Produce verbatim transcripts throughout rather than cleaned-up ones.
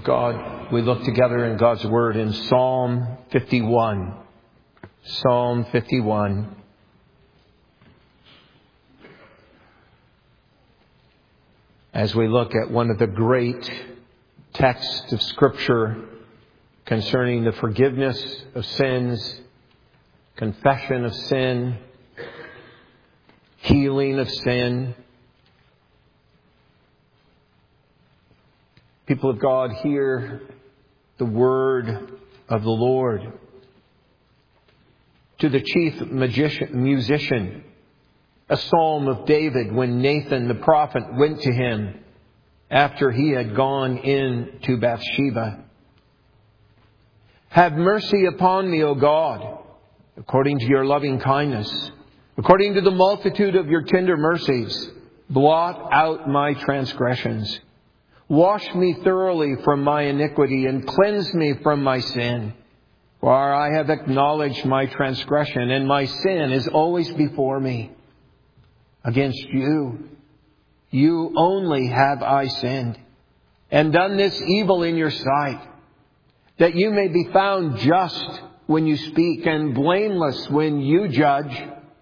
God, we look together in God's Word in Psalm fifty-one. Psalm fifty-one. As we look at one of the great texts of Scripture concerning the forgiveness of sins, confession of sin, healing of sin. People of God, hear the word of the Lord. To the chief magician, musician, a psalm of David when Nathan the prophet went to him after he had gone in to Bathsheba. Have mercy upon me, O God, according to your loving kindness, according to the multitude of your tender mercies. Blot out my transgressions. Wash me thoroughly from my iniquity and cleanse me from my sin. For I have acknowledged my transgression, and my sin is always before me. Against you, you only have I sinned, and done this evil in your sight, that you may be found just when you speak and blameless when you judge.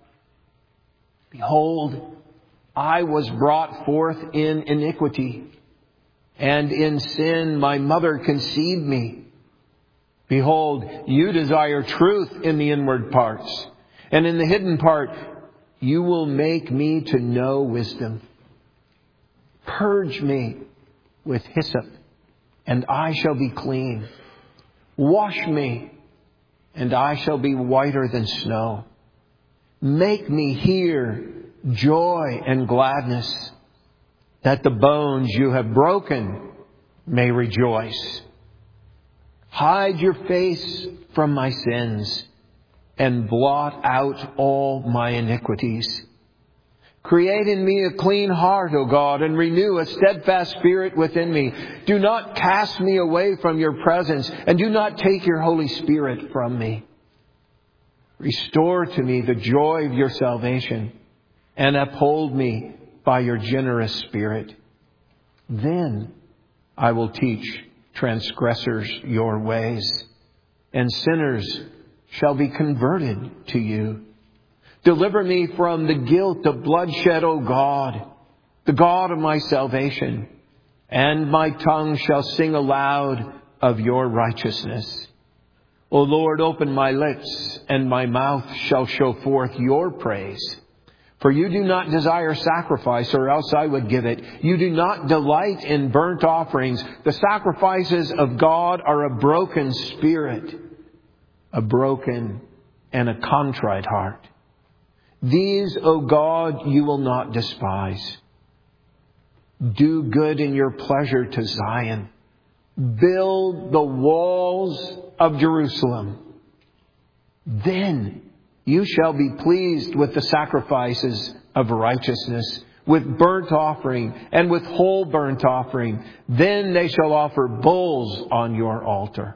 Behold, I was brought forth in iniquity, and in sin my mother conceived me. Behold, you desire truth in the inward parts, and in the hidden part you will make me to know wisdom. Purge me with hyssop, and I shall be clean. Wash me, and I shall be whiter than snow. Make me hear joy and gladness, that the bones you have broken may rejoice. Hide your face from my sins, and blot out all my iniquities. Create in me a clean heart, O God, and renew a steadfast spirit within me. Do not cast me away from your presence, and do not take your Holy Spirit from me. Restore to me the joy of your salvation, and uphold me by your generous spirit. Then I will teach transgressors your ways, and sinners shall be converted to you. Deliver me from the guilt of bloodshed, O God, the God of my salvation, and my tongue shall sing aloud of your righteousness. O Lord, open my lips, and my mouth shall show forth your praise. For you do not desire sacrifice, or else I would give it. You do not delight in burnt offerings. The sacrifices of God are a broken spirit, a broken and a contrite heart. These, O God, you will not despise. Do good in your pleasure to Zion. Build the walls of Jerusalem. Then you shall be pleased with the sacrifices of righteousness, with burnt offering and with whole burnt offering. Then they shall offer bulls on your altar.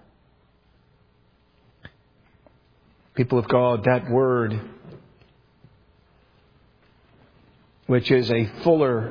People of God, that word, which is a fuller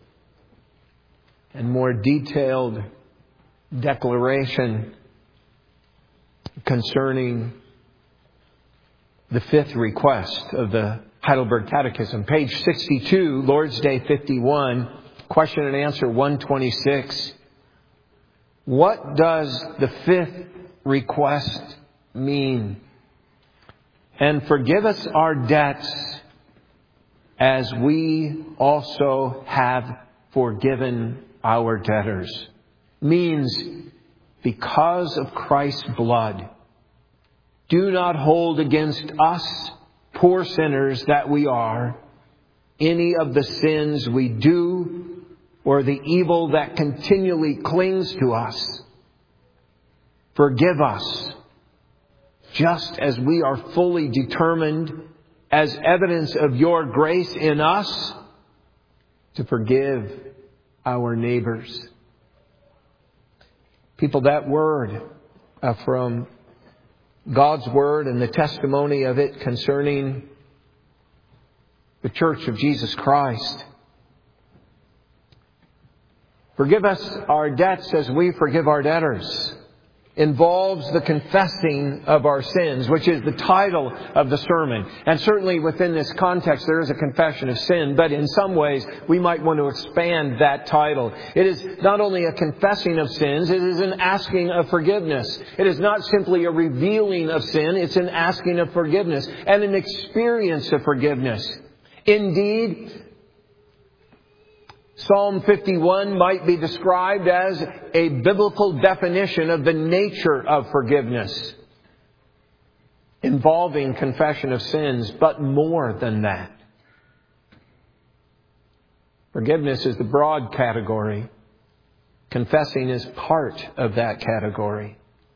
and more detailed declaration concerning the fifth request of the Heidelberg Catechism. Page sixty-two, Lord's Day fifty-one, question and answer one twenty-six. What does the fifth request mean? And forgive us our debts as we also have forgiven our debtors. Means, because of Christ's blood, do not hold against us, poor sinners that we are, any of the sins we do or the evil that continually clings to us. Forgive us, just as we are fully determined, as evidence of your grace in us, to forgive our neighbors. People, that word uh, from God's Word and the testimony of it concerning the Church of Jesus Christ. Forgive us our debts as we forgive our debtors involves the confessing of our sins, which is the title of the sermon. And certainly within this context, there is a confession of sin, but in some ways, we might want to expand that title. It is not only a confessing of sins, it is an asking of forgiveness. It is not simply a revealing of sin, it's an asking of forgiveness and an experience of forgiveness. Indeed, Psalm fifty-one might be described as a biblical definition of the nature of forgiveness, involving confession of sins, but more than that. Forgiveness is the broad category. Confessing is part of that category.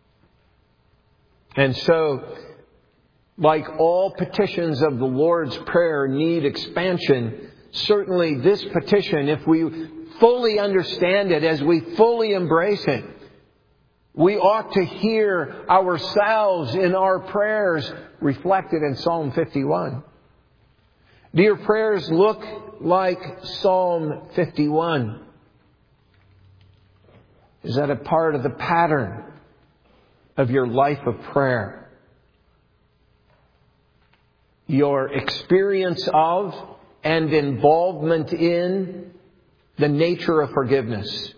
And so, like all petitions of the Lord's Prayer need expansion, certainly this petition, if we fully understand it, as we fully embrace it, we ought to hear ourselves in our prayers reflected in Psalm fifty-one. Do your prayers look like Psalm fifty-one? Is that a part of the pattern of your life of prayer? Your experience of and involvement in the nature of forgiveness.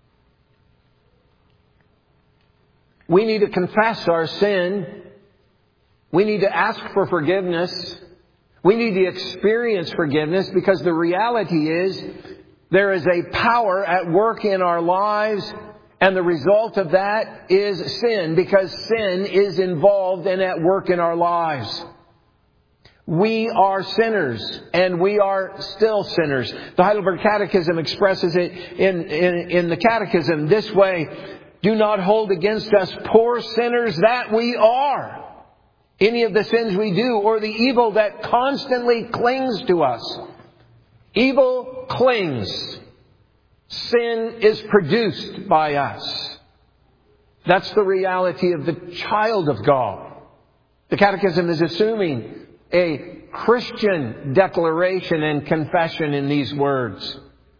We need to confess our sin. We need to ask for forgiveness. We need to experience forgiveness, because the reality is there is a power at work in our lives, and the result of that is sin, because sin is involved and at work in our lives. We are sinners, and we are still sinners. The Heidelberg Catechism expresses it in, in, in the Catechism this way: do not hold against us, poor sinners that we are, any of the sins we do or the evil that constantly clings to us. Evil clings. Sin is produced by us. That's the reality of the child of God. The Catechism is assuming a Christian declaration and confession in these words.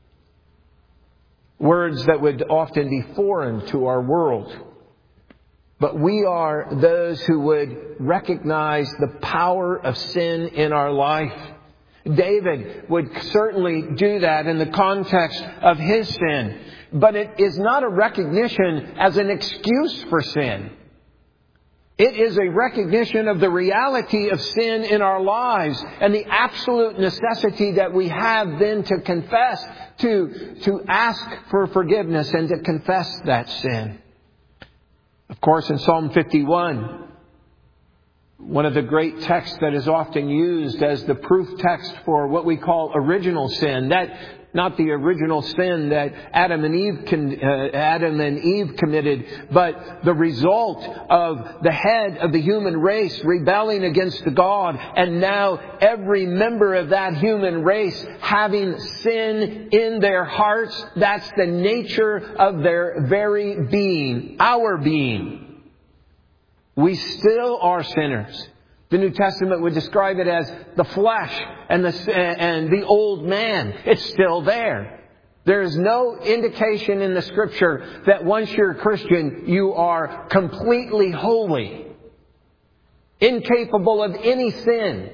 Words that would often be foreign to our world. But we are those who would recognize the power of sin in our life. David would certainly do that in the context of his sin. But it is not a recognition as an excuse for sin. It is a recognition of the reality of sin in our lives and the absolute necessity that we have then to confess, to, to ask for forgiveness and to confess that sin. Of course, in Psalm fifty-one, one of the great texts that is often used as the proof text for what we call original sin, that not the original sin that Adam and Eve con, uh, Adam and Eve committed, but the result of the head of the human race rebelling against God, and now every member of that human race having sin in their hearts. That's the nature of their very being, our being. We still are sinners. The New Testament would describe it as the flesh and the, and the old man. It's still there. There is no indication in the Scripture that once you're a Christian, you are completely holy, incapable of any sin.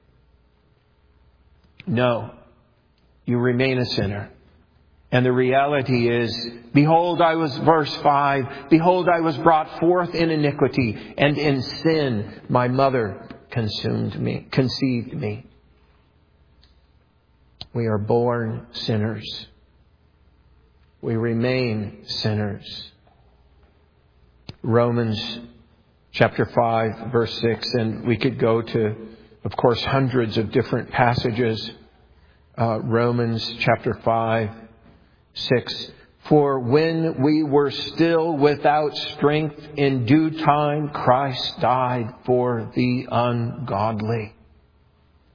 No, you remain a sinner. And the reality is, behold, I was, verse five, behold, I was brought forth in iniquity, and in sin my mother consumed me, conceived me. We are born sinners. We remain sinners. Romans chapter five, verse six, and we could go to, of course, hundreds of different passages. Uh, Romans chapter five, six. For when we were still without strength, in due time Christ died for the ungodly.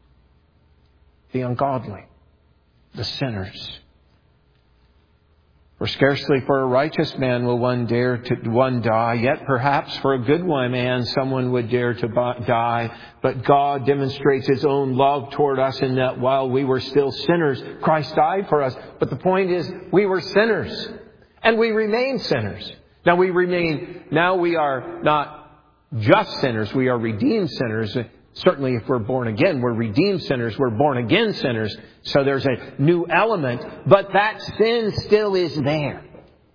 The ungodly. The sinners. For scarcely for a righteous man will one dare to one die, yet perhaps for a good one man someone would dare to die. But God demonstrates His own love toward us in that while we were still sinners, Christ died for us. But the point is, we were sinners, and we remain sinners. Now we remain, now we are not just sinners, we are redeemed sinners. Certainly if we're born again, we're redeemed sinners, we're born again sinners. So there's a new element, but that sin still is there.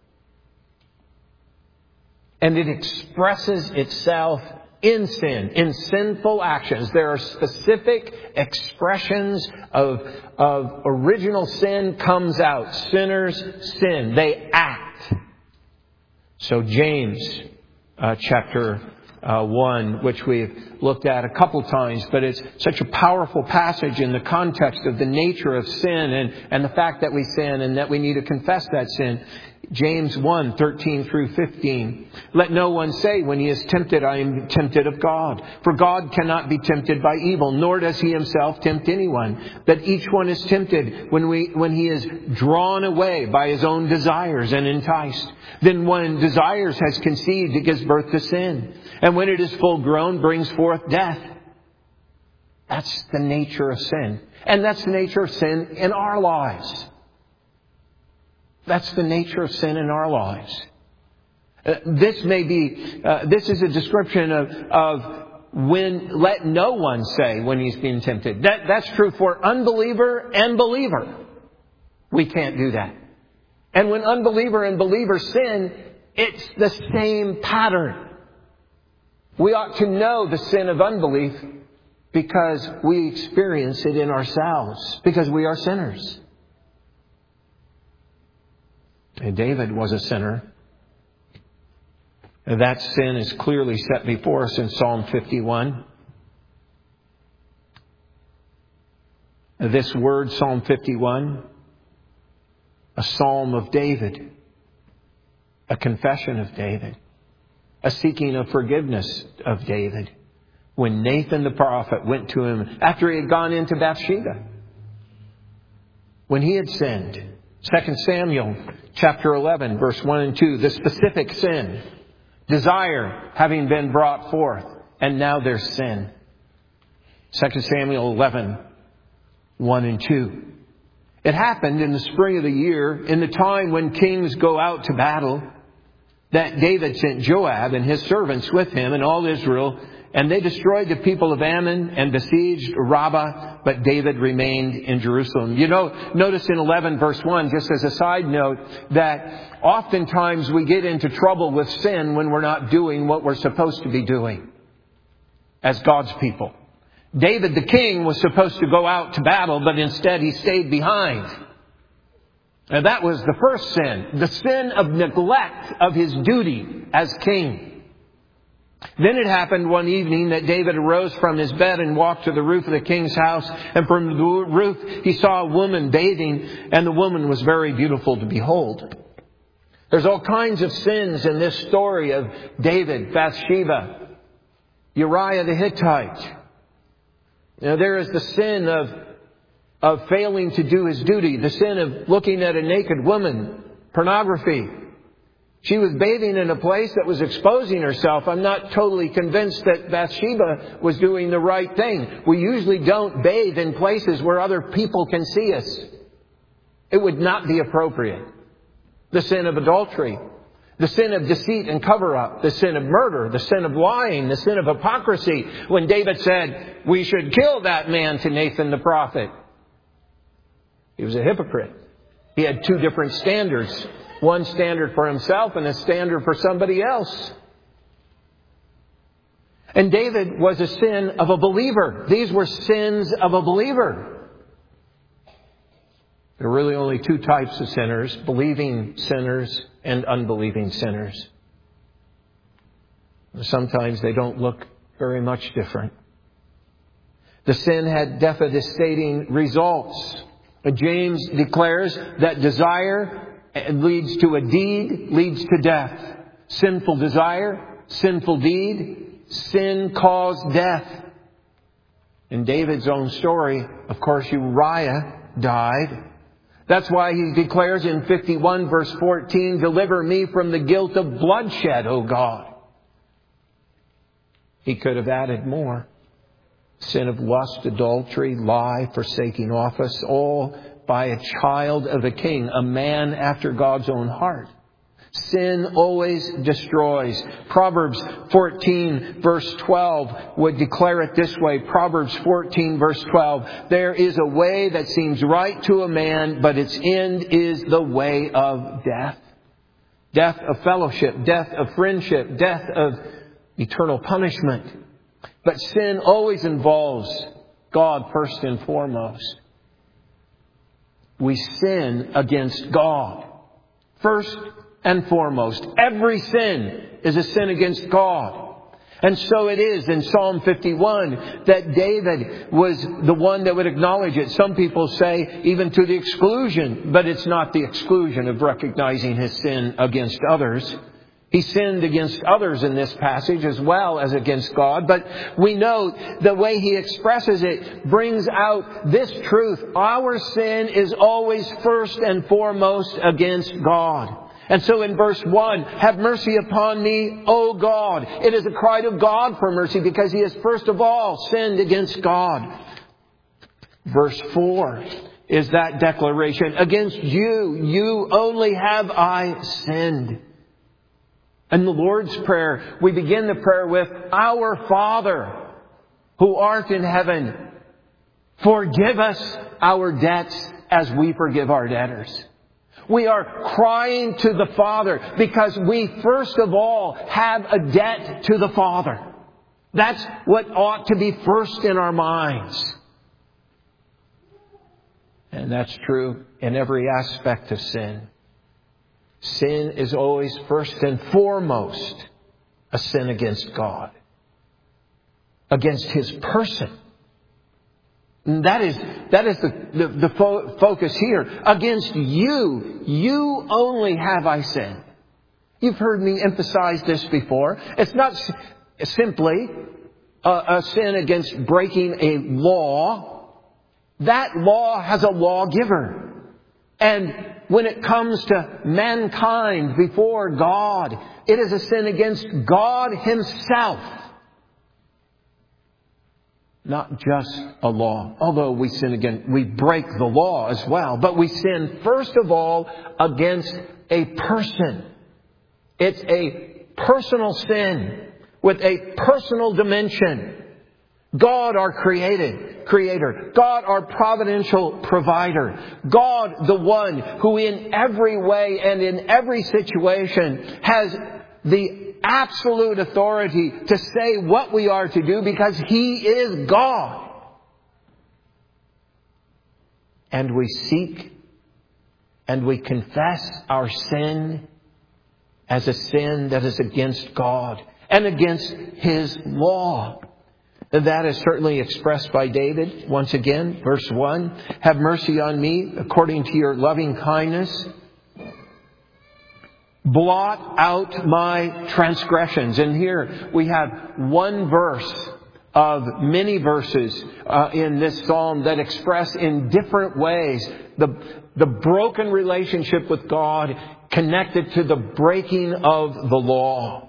And it expresses itself in sin, in sinful actions. There are specific expressions of, of original sin comes out. Sinners sin. They act. So James uh, chapter Uh, one, which we've looked at a couple times, but it's such a powerful passage in the context of the nature of sin and, and the fact that we sin and that we need to confess that sin. James one, thirteen through fifteen. Let no one say when he is tempted, I am tempted of God. For God cannot be tempted by evil, nor does He Himself tempt anyone. But each one is tempted when we, when he is drawn away by his own desires and enticed. Then when desires has conceived, it gives birth to sin. And when it is full grown, brings forth death. That's the nature of sin. And that's the nature of sin in our lives. That's the nature of sin in our lives. Uh, this may be, uh, this is a description of, of when, let no one say when he's being tempted. That, that's true for unbeliever and believer. We can't do that. And when unbeliever and believer sin, it's the same pattern. We ought to know the sin of unbelief because we experience it in ourselves, because we are sinners. And David was a sinner. And that sin is clearly set before us in Psalm fifty-one. This word, Psalm fifty-one, a psalm of David, a confession of David, a seeking of forgiveness of David. When Nathan the prophet went to him after he had gone into Bathsheba, when he had sinned. Second Samuel chapter eleven, verse one and two, the specific sin, desire having been brought forth, and now there's sin. Second Samuel eleven, one and two. It happened in the spring of the year, in the time when kings go out to battle, that David sent Joab and his servants with him and all Israel, and they destroyed the people of Ammon and besieged Rabbah, but David remained in Jerusalem. You know, notice in eleven verse one, just as a side note, that oftentimes we get into trouble with sin when we're not doing what we're supposed to be doing as God's people. David the king was supposed to go out to battle, but instead he stayed behind. And that was the first sin, the sin of neglect of his duty as king. Then it happened one evening that David arose from his bed and walked to the roof of the king's house. And from the roof he saw a woman bathing, and the woman was very beautiful to behold. There's all kinds of sins in this story of David, Bathsheba, Uriah the Hittite. You know, there is the sin of, of failing to do his duty, the sin of looking at a naked woman, pornography. She was bathing in a place that was exposing herself. I'm not totally convinced that Bathsheba was doing the right thing. We usually don't bathe in places where other people can see us. It would not be appropriate. The sin of adultery, the sin of deceit and cover-up, the sin of murder, the sin of lying, the sin of hypocrisy. When David said, we should kill that man to Nathan the prophet, he was a hypocrite. He had two different standards. One standard for himself and a standard for somebody else. And David was a sin of a believer. These were sins of a believer. There are really only two types of sinners, believing sinners and unbelieving sinners. Sometimes they don't look very much different. The sin had devastating results. James declares that desire leads to a deed, leads to death. Sinful desire, sinful deed, sin caused death. In David's own story, of course, Uriah died. That's why he declares in fifty-one verse fourteen, deliver me from the guilt of bloodshed, O God. He could have added more. Sin of lust, adultery, lie, forsaking office, all by a child of a king, a man after God's own heart. Sin always destroys. Proverbs fourteen verse twelve would declare it this way. Proverbs fourteen verse twelve. There is a way that seems right to a man, but its end is the way of death. Death of fellowship, death of friendship, death of eternal punishment. But sin always involves God first and foremost. We sin against God first and foremost. Every sin is a sin against God. And so it is in Psalm fifty-one that David was the one that would acknowledge it. Some people say even to the exclusion, but it's not the exclusion of recognizing his sin against others. He sinned against others in this passage as well as against God. But we know the way he expresses it brings out this truth. Our sin is always first and foremost against God. And so in verse one, have mercy upon me, O God. It is a cry to God for mercy because he has first of all sinned against God. Verse four is that declaration. Against you, you only have I sinned. In the Lord's Prayer, we begin the prayer with, Our Father, who art in heaven, forgive us our debts as we forgive our debtors. We are crying to the Father because we first of all have a debt to the Father. That's what ought to be first in our minds. And that's true in every aspect of sin. Sin is always first and foremost a sin against God, against His person. And that is, that is the, the, the fo- focus here. Against you, you only have I sinned. You've heard me emphasize this before. It's not s- simply a, a sin against breaking a law. That law has a lawgiver. And when it comes to mankind before God, it is a sin against God Himself. Not just a law. Although we sin again, we break the law as well. But we sin first of all against a person. It's a personal sin with a personal dimension. God, our created creator. God, our providential provider. God, the one who in every way and in every situation has the absolute authority to say what we are to do because He is God. And we seek and we confess our sin as a sin that is against God and against His law. And that is certainly expressed by David. Once again, verse one, have mercy on me according to your loving kindness. Blot out my transgressions. And here we have one verse of many verses uh, in this psalm that express in different ways the, the broken relationship with God connected to the breaking of the law.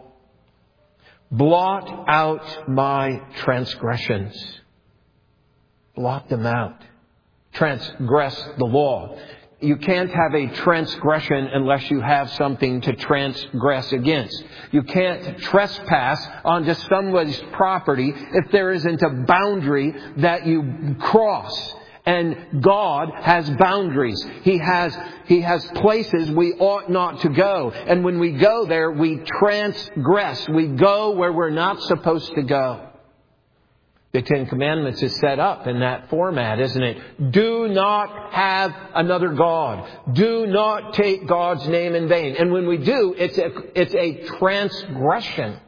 Blot out my transgressions. Blot them out. Transgress the law. You can't have a transgression unless you have something to transgress against. You can't trespass onto somebody's property if there isn't a boundary that you cross. And God has boundaries. He has, He has places we ought not to go. And when we go there, we transgress. We go where we're not supposed to go. The Ten Commandments is set up in that format, isn't it? Do not have another God. Do not take God's name in vain. And when we do, it's a, it's a transgression.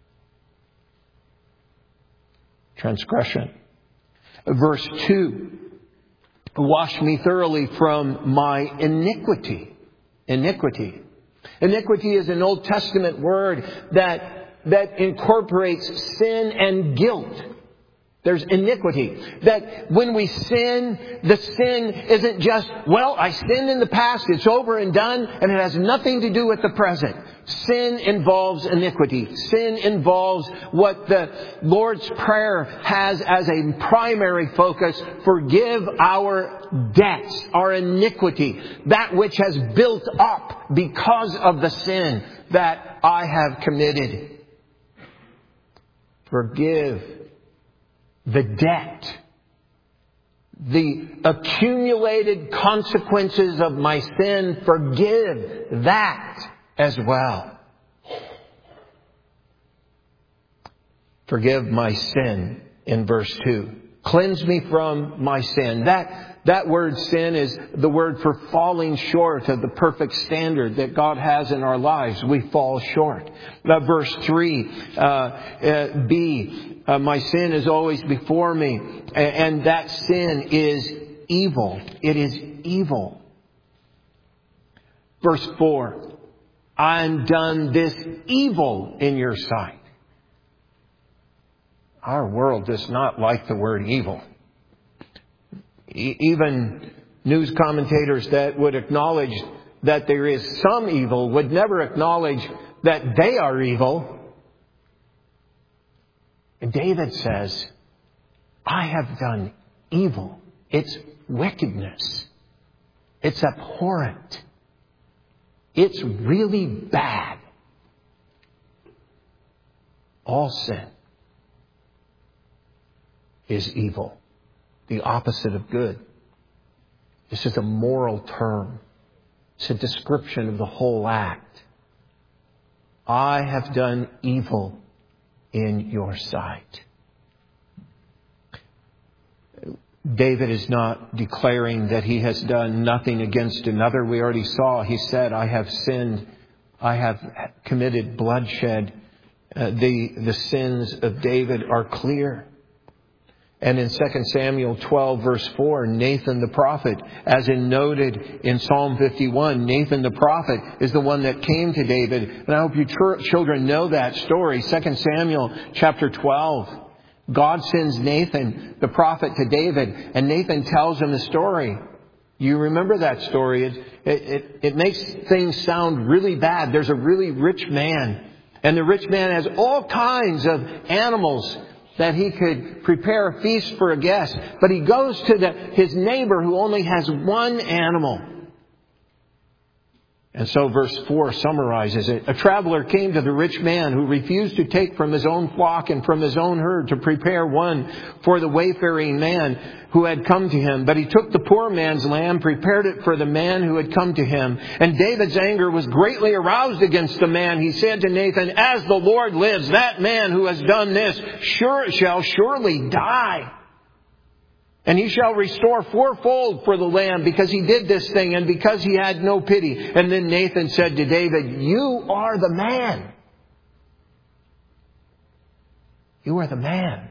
Transgression. Verse two. Wash me thoroughly from my iniquity. Iniquity. Iniquity is an Old Testament word that, that incorporates sin and guilt. There's iniquity. That when we sin, the sin isn't just, well, I sinned in the past, it's over and done, and it has nothing to do with the present. Sin involves iniquity. Sin involves what the Lord's Prayer has as a primary focus. Forgive our debts, our iniquity, that which has built up because of the sin that I have committed. Forgive the debt, the accumulated consequences of my sin. Forgive that as well. Forgive my sin in verse two. Cleanse me from my sin. That That word sin is the word for falling short of the perfect standard that God has in our lives. We fall short. Uh, verse three, uh, uh, B, uh, my sin is always before me. And, and that sin is evil. It is evil. Verse four, I'm done this evil in your sight. Our world does not like the word evil. Even news commentators that would acknowledge that there is some evil would never acknowledge that they are evil. And David says, I have done evil. It's wickedness. It's abhorrent. It's really bad. All sin is evil. The opposite of good. This is a moral term. It's a description of the whole act. I have done evil in your sight. David is not declaring that he has done nothing against another. We already saw, he said, I have sinned. I have committed bloodshed. Uh, the, the sins of David are clear. And in Second Samuel twelve, verse four, Nathan the prophet, as in noted in Psalm fifty-one, Nathan the prophet is the one that came to David. And I hope you tr- children know that story. Second Samuel chapter twelve. God sends Nathan the prophet to David, and Nathan tells him the story. You remember that story. It, it, it, it makes things sound really bad. There's a really rich man, and the rich man has all kinds of animals that he could prepare a feast for a guest. But he goes to the, his neighbor who only has one animal. And so verse four summarizes it. A traveler came to the rich man who refused to take from his own flock and from his own herd to prepare one for the wayfaring man who had come to him. But he took the poor man's lamb, prepared it for the man who had come to him. And David's anger was greatly aroused against the man. He said to Nathan, as the Lord lives, that man who has done this sure shall surely die. And he shall restore fourfold for the lamb because he did this thing and because he had no pity. And then Nathan said to David, you are the man. You are the man.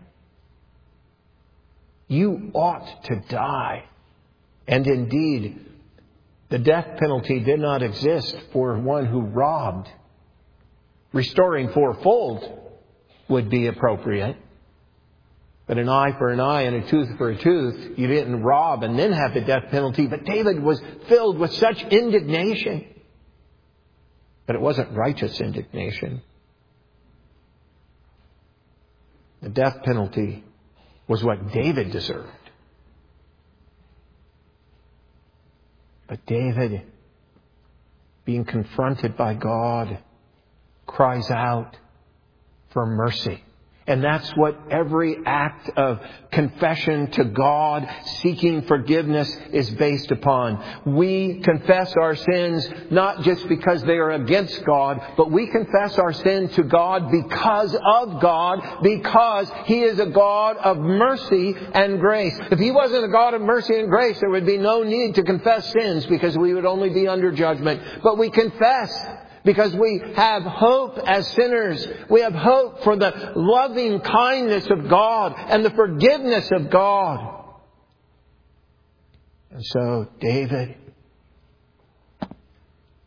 You ought to die. And indeed, the death penalty did not exist for one who robbed. Restoring fourfold would be appropriate. But an eye for an eye and a tooth for a tooth, you didn't rob and then have the death penalty. But David was filled with such indignation. But it wasn't righteous indignation. The death penalty was what David deserved. But David, being confronted by God, cries out for mercy. And that's what every act of confession to God, seeking forgiveness, is based upon. We confess our sins not just because they are against God, but we confess our sin to God because of God, because He is a God of mercy and grace. If He wasn't a God of mercy and grace, there would be no need to confess sins because we would only be under judgment. But we confess because we have hope as sinners. We have hope for the loving kindness of God and the forgiveness of God. And so David,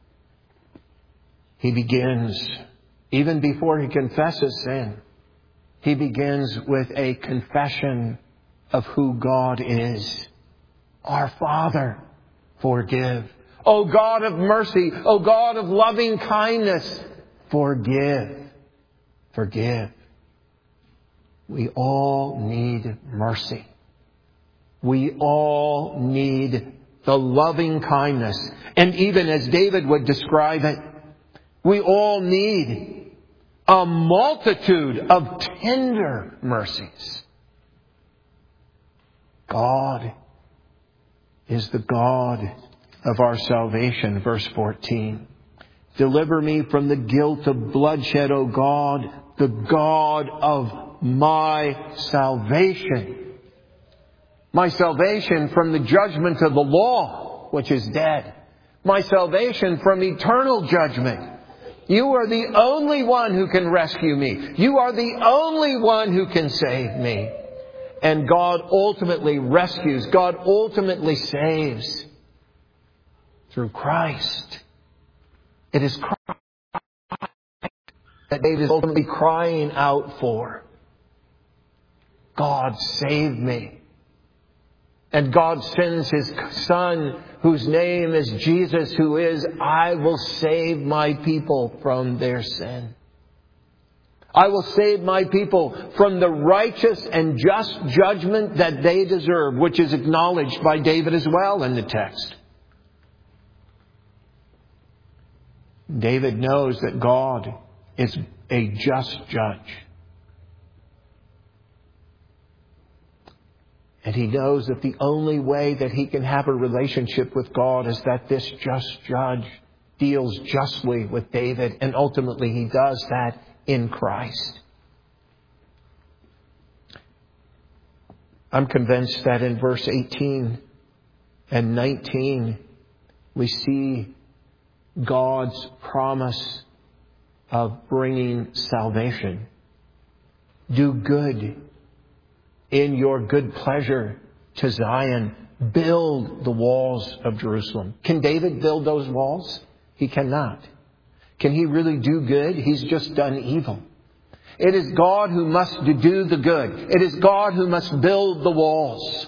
he begins, even before he confesses sin, he begins with a confession of who God is. Our Father, forgive. O God of mercy, O God of loving kindness, forgive. Forgive. We all need mercy. We all need the loving kindness. And even as David would describe it, we all need a multitude of tender mercies. God is the God of our salvation. Verse fourteen. Deliver me from the guilt of bloodshed, O God, the God of my salvation. My salvation from the judgment of the law, which is dead. My salvation from eternal judgment. You are the only one who can rescue me. You are the only one who can save me. And God ultimately rescues. God ultimately saves through Christ. It is Christ that David is ultimately crying out for. God, save me. And God sends His Son, whose name is Jesus, who is, I will save my people from their sin. I will save my people from the righteous and just judgment that they deserve, which is acknowledged by David as well in the text. David knows that God is a just judge. And he knows that the only way that he can have a relationship with God is that this just judge deals justly with David. And ultimately he does that in Christ. I'm convinced that in verse eighteen and nineteen we see God's promise of bringing salvation. Do good in your good pleasure to Zion. Build the walls of Jerusalem. Can David build those walls? He cannot. Can he really do good? He's just done evil. It is God who must do the good. It is God who must build the walls.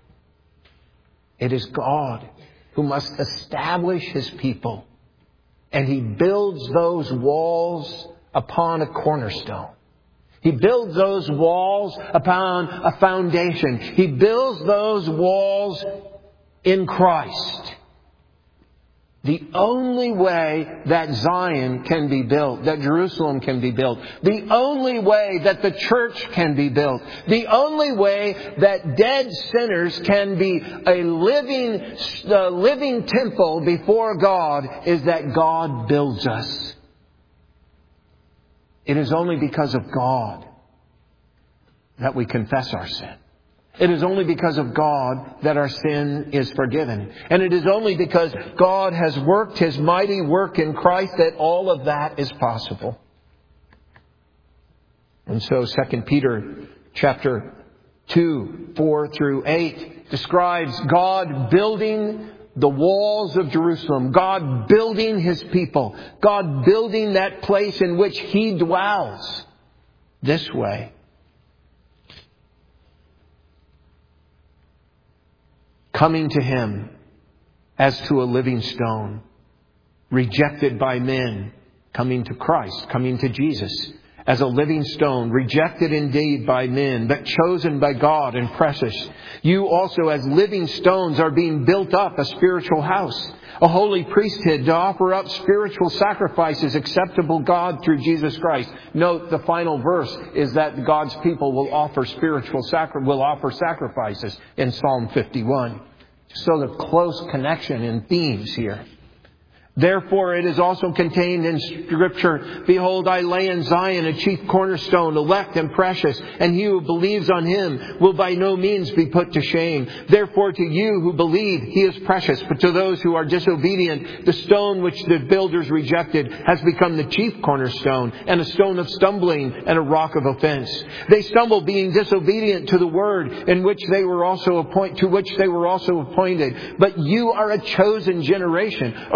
It is God who must establish His people. And He builds those walls upon a cornerstone. He builds those walls upon a foundation. He builds those walls in Christ. The only way that Zion can be built, that Jerusalem can be built, the only way that the church can be built, the only way that dead sinners can be a living, uh, living temple before God is that God builds us. It is only because of God that we confess our sin. It is only because of God that our sin is forgiven. And it is only because God has worked His mighty work in Christ that all of that is possible. And so Second Peter chapter two, four through eight describes God building the walls of Jerusalem. God building His people. God building that place in which He dwells this way. Coming to Him as to a living stone, rejected by men, coming to Christ, coming to Jesus as a living stone, rejected indeed by men, but chosen by God and precious. You also as living stones are being built up a spiritual house, a holy priesthood to offer up spiritual sacrifices acceptable God through Jesus Christ. Note the final verse is that God's people will offer spiritual sacri- will offer sacrifices in Psalm fifty-one. So the close connection in themes here. Therefore, it is also contained in Scripture, behold, I lay in Zion a chief cornerstone, elect and precious, and he who believes on Him will by no means be put to shame. Therefore, to you who believe, He is precious, but to those who are disobedient, the stone which the builders rejected has become the chief cornerstone, and a stone of stumbling and a rock of offense. They stumble, being disobedient to the word in which they were also appointed, to which they were also appointed. But you are a chosen generation, a royal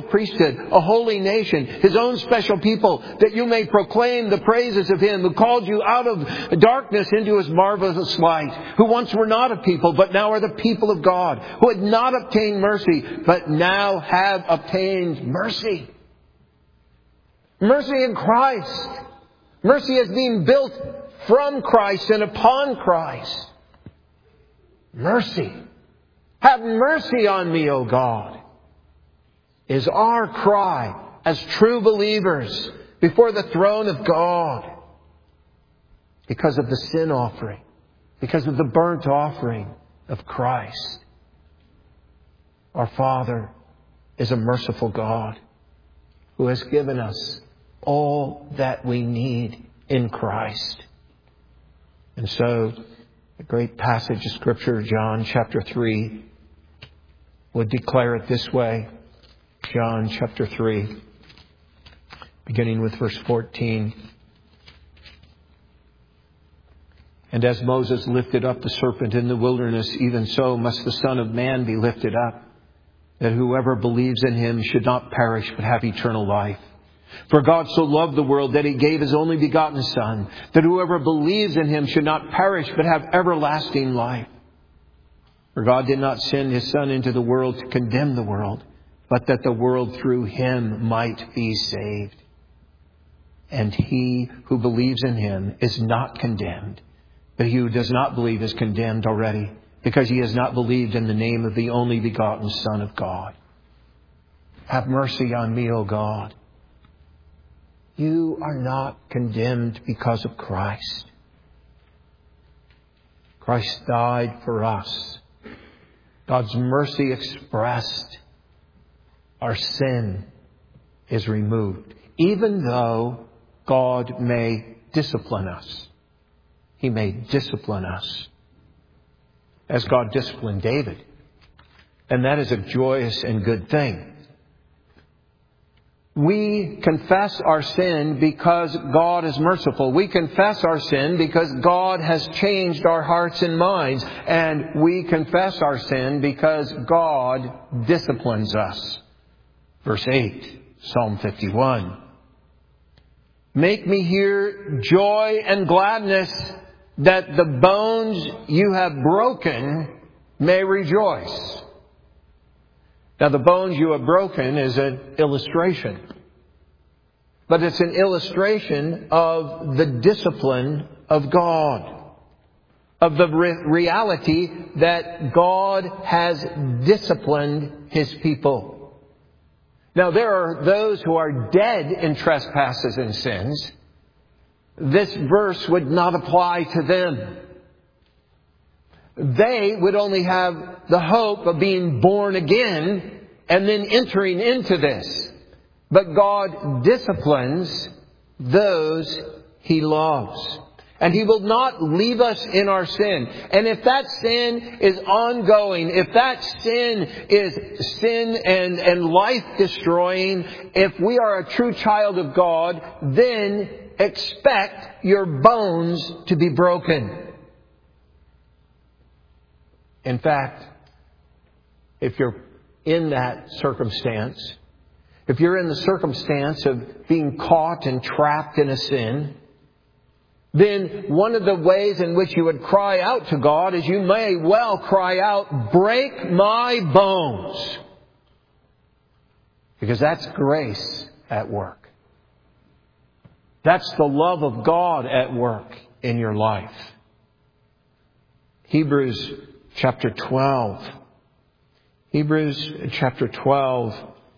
priesthood, a holy nation, His own special people, that you may proclaim the praises of Him who called you out of darkness into His marvelous light, who once were not a people, but now are the people of God, who had not obtained mercy, but now have obtained mercy. Mercy in Christ. Mercy is being built from Christ and upon Christ. Mercy. Have mercy on me, O God, is our cry as true believers before the throne of God. Because of the sin offering. Because of the burnt offering of Christ. Our Father is a merciful God who has given us all that we need in Christ. And so, a great passage of Scripture, John chapter three, would declare it this way. John chapter three, beginning with verse fourteen. And as Moses lifted up the serpent in the wilderness, even so must the Son of Man be lifted up, that whoever believes in Him should not perish but have eternal life. For God so loved the world that He gave His only begotten Son, that whoever believes in Him should not perish but have everlasting life. For God did not send His Son into the world to condemn the world, but that the world through Him might be saved. And he who believes in Him is not condemned, but he who does not believe is condemned already, because he has not believed in the name of the only begotten Son of God. Have mercy on me, O God. You are not condemned because of Christ. Christ died for us. God's mercy expressed. Our sin is removed. Even though God may discipline us. He may discipline us. As God disciplined David. And that is a joyous and good thing. We confess our sin because God is merciful. We confess our sin because God has changed our hearts and minds. And we confess our sin because God disciplines us. Verse eight, Psalm fifty-one. Make me hear joy and gladness, that the bones you have broken may rejoice. Now, the bones you have broken is an illustration. But it's an illustration of the discipline of God. Of the re- reality that God has disciplined His people. Now, there are those who are dead in trespasses and sins. This verse would not apply to them. They would only have the hope of being born again and then entering into this. But God disciplines those He loves. And He will not leave us in our sin. And if that sin is ongoing, if that sin is sin and, and life destroying, if we are a true child of God, then expect your bones to be broken. In fact, if you're in that circumstance, if you're in the circumstance of being caught and trapped in a sin, then one of the ways in which you would cry out to God is you may well cry out, break my bones. Because that's grace at work. That's the love of God at work in your life. Hebrews chapter twelve. Hebrews chapter twelve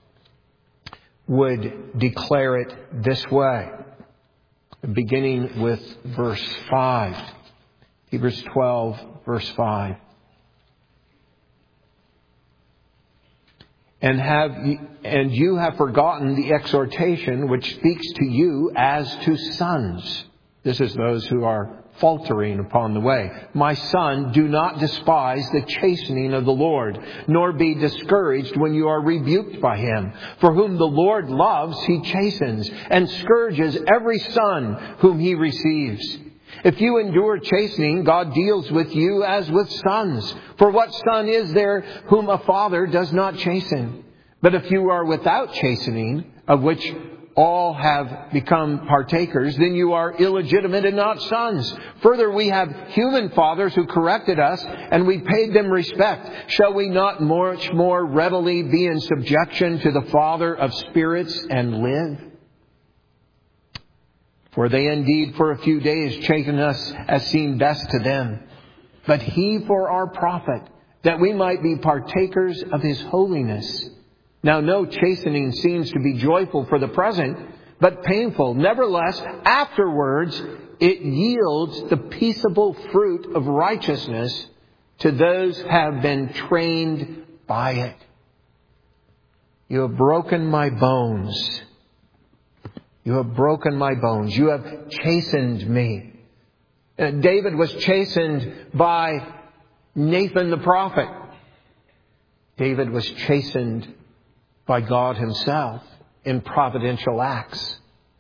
would declare it this way. Beginning with verse five. Hebrews twelve, verse five. And have and you have forgotten the exhortation which speaks to you as to sons. This is those who are faltering upon the way. My son, do not despise the chastening of the Lord, nor be discouraged when you are rebuked by Him. For whom the Lord loves, He chastens, and scourges every son whom He receives. If you endure chastening, God deals with you as with sons. For what son is there whom a father does not chasten? But if you are without chastening, of which all have become partakers, then you are illegitimate and not sons. Further, we have human fathers who corrected us, and we paid them respect. Shall we not much more readily be in subjection to the Father of spirits and live? For they indeed for a few days chastened us as seemed best to them, but He for our profit, that we might be partakers of His holiness. Now no chastening seems to be joyful for the present, but painful. Nevertheless, afterwards it yields the peaceable fruit of righteousness to those who have been trained by it. You have broken my bones. You have broken my bones. You have chastened me. Uh, David was chastened by Nathan the prophet. David was chastened by God Himself in providential acts.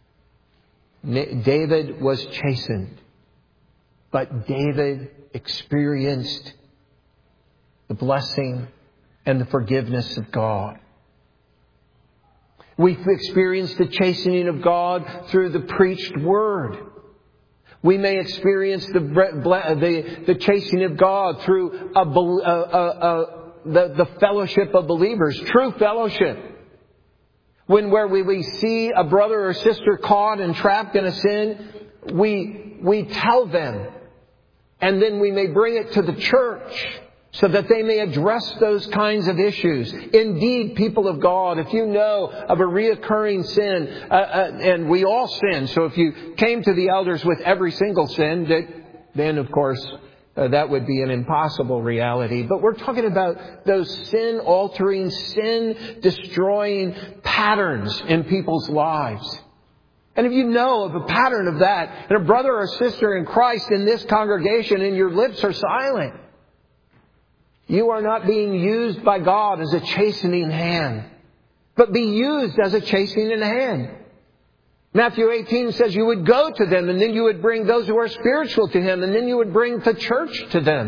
David was chastened, but David experienced the blessing and the forgiveness of God. We've experienced the chastening of God through the preached word. We may experience the the, the chastening of God through a, a, a, a The, the fellowship of believers, true fellowship. When where we, we see a brother or sister caught and trapped in a sin, we, we tell them. And then we may bring it to the church so that they may address those kinds of issues. Indeed, people of God, if you know of a reoccurring sin, uh, uh, and we all sin, so if you came to the elders with every single sin, that, then of course, Uh, that would be an impossible reality. But we're talking about those sin-altering, sin-destroying patterns in people's lives. And if you know of a pattern of that, and a brother or sister in Christ in this congregation, and your lips are silent, you are not being used by God as a chastening hand, but be used as a chastening hand. Matthew eighteen says you would go to them, and then you would bring those who are spiritual to Him, and then you would bring the church to them.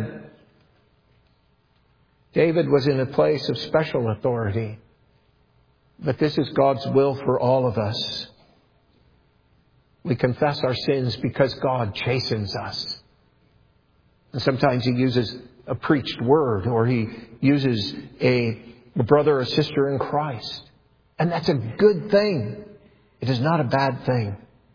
David was in a place of special authority. But this is God's will for all of us. We confess our sins because God chastens us. And sometimes He uses a preached word, or He uses a brother or sister in Christ. And that's a good thing. It is not a bad thing.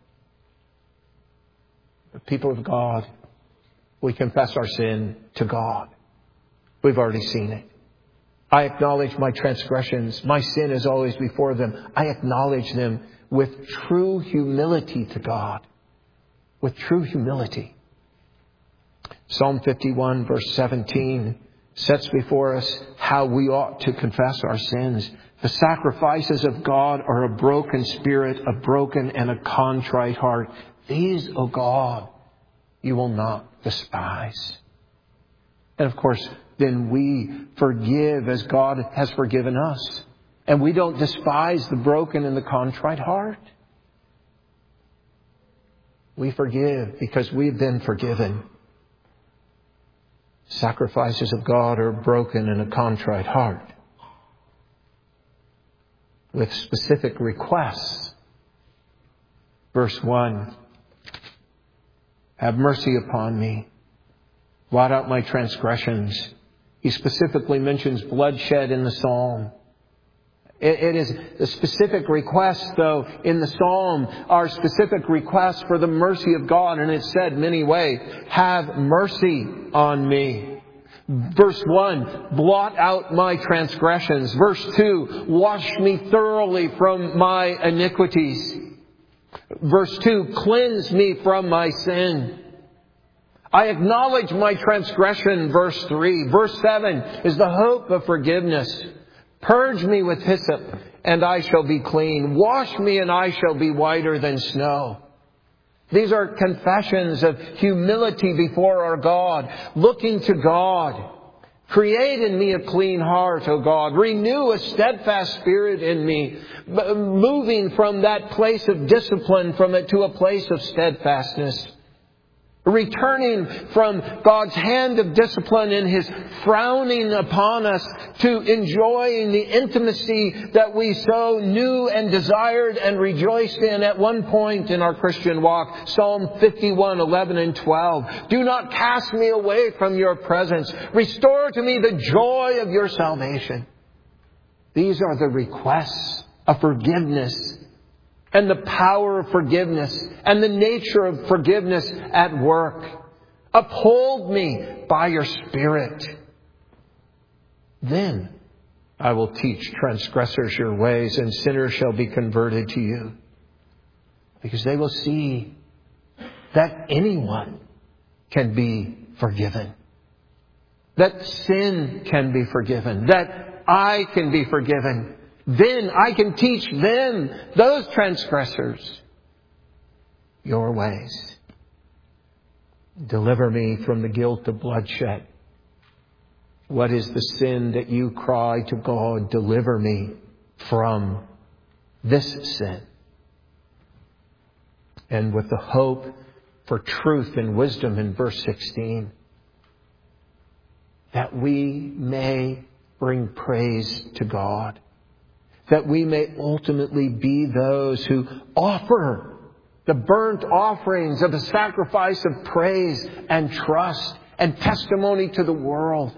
But people of God, we confess our sin to God. We've already seen it. I acknowledge my transgressions. My sin is always before them. I acknowledge them with true humility to God. With true humility. Psalm fifty-one verse seventeen sets before us how we ought to confess our sins. The sacrifices of God are a broken spirit, a broken and a contrite heart. These, O God, you will not despise. And of course, then we forgive as God has forgiven us. And we don't despise the broken and the contrite heart. We forgive because we've been forgiven. Sacrifices of God are broken and a contrite heart, with specific requests. Verse one, have mercy upon me. Blot out my transgressions. He specifically mentions bloodshed in the psalm. It, it is the specific requests, though, in the psalm are specific requests for the mercy of God. And it's said many ways, have mercy on me. Verse one, blot out my transgressions. Verse two, wash me thoroughly from my iniquities. Verse two, cleanse me from my sin. I acknowledge my transgression. Verse three. Verse seven is the hope of forgiveness. Purge me with hyssop, and I shall be clean. Wash me, and I shall be whiter than snow. These are confessions of humility before our God, looking to God. Create in me a clean heart, O God. Renew a steadfast spirit in me, moving from that place of discipline from it to a place of steadfastness. Returning from God's hand of discipline and His frowning upon us to enjoying the intimacy that we so knew and desired and rejoiced in at one point in our Christian walk. Psalm fifty-one, eleven and twelve. Do not cast me away from your presence. Restore to me the joy of your salvation. These are the requests of forgiveness and the power of forgiveness and the nature of forgiveness at work. Uphold me by your Spirit. Then I will teach transgressors your ways, and sinners shall be converted to you. Because they will see that anyone can be forgiven. That sin can be forgiven. That I can be forgiven. Then I can teach them, those transgressors, your ways. Deliver me from the guilt of bloodshed. What is the sin that you cry to God? Deliver me from this sin. And with the hope for truth and wisdom in verse sixteen, that we may bring praise to God. That we may ultimately be those who offer the burnt offerings of a sacrifice of praise and trust and testimony to the world.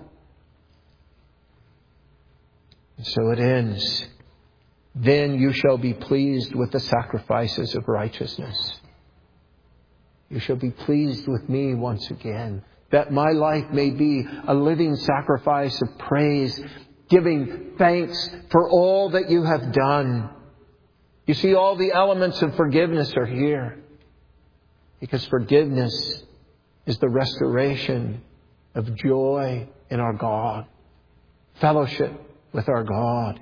And so it ends. Then you shall be pleased with the sacrifices of righteousness. You shall be pleased with me once again, that my life may be a living sacrifice of praise, giving thanks for all that you have done. You see, all the elements of forgiveness are here. Because forgiveness is the restoration of joy in our God. Fellowship with our God.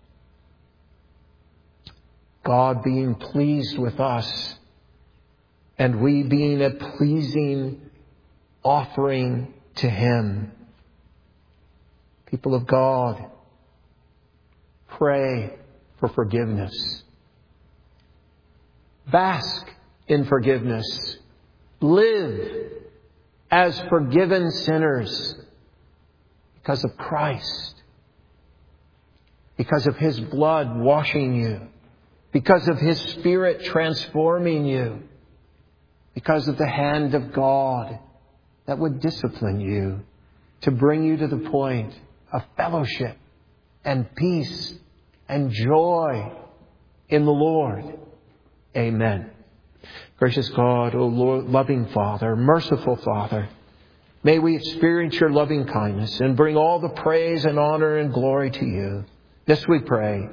God being pleased with us. And we being a pleasing offering to Him. People of God, pray for forgiveness. Bask in forgiveness. Live as forgiven sinners because of Christ. Because of His blood washing you. Because of His Spirit transforming you. Because of the hand of God that would discipline you to bring you to the point of fellowship and peace and joy in the Lord. Amen. Gracious God, O Lord, loving Father, merciful Father, may we experience your loving kindness and bring all the praise and honor and glory to you. This we pray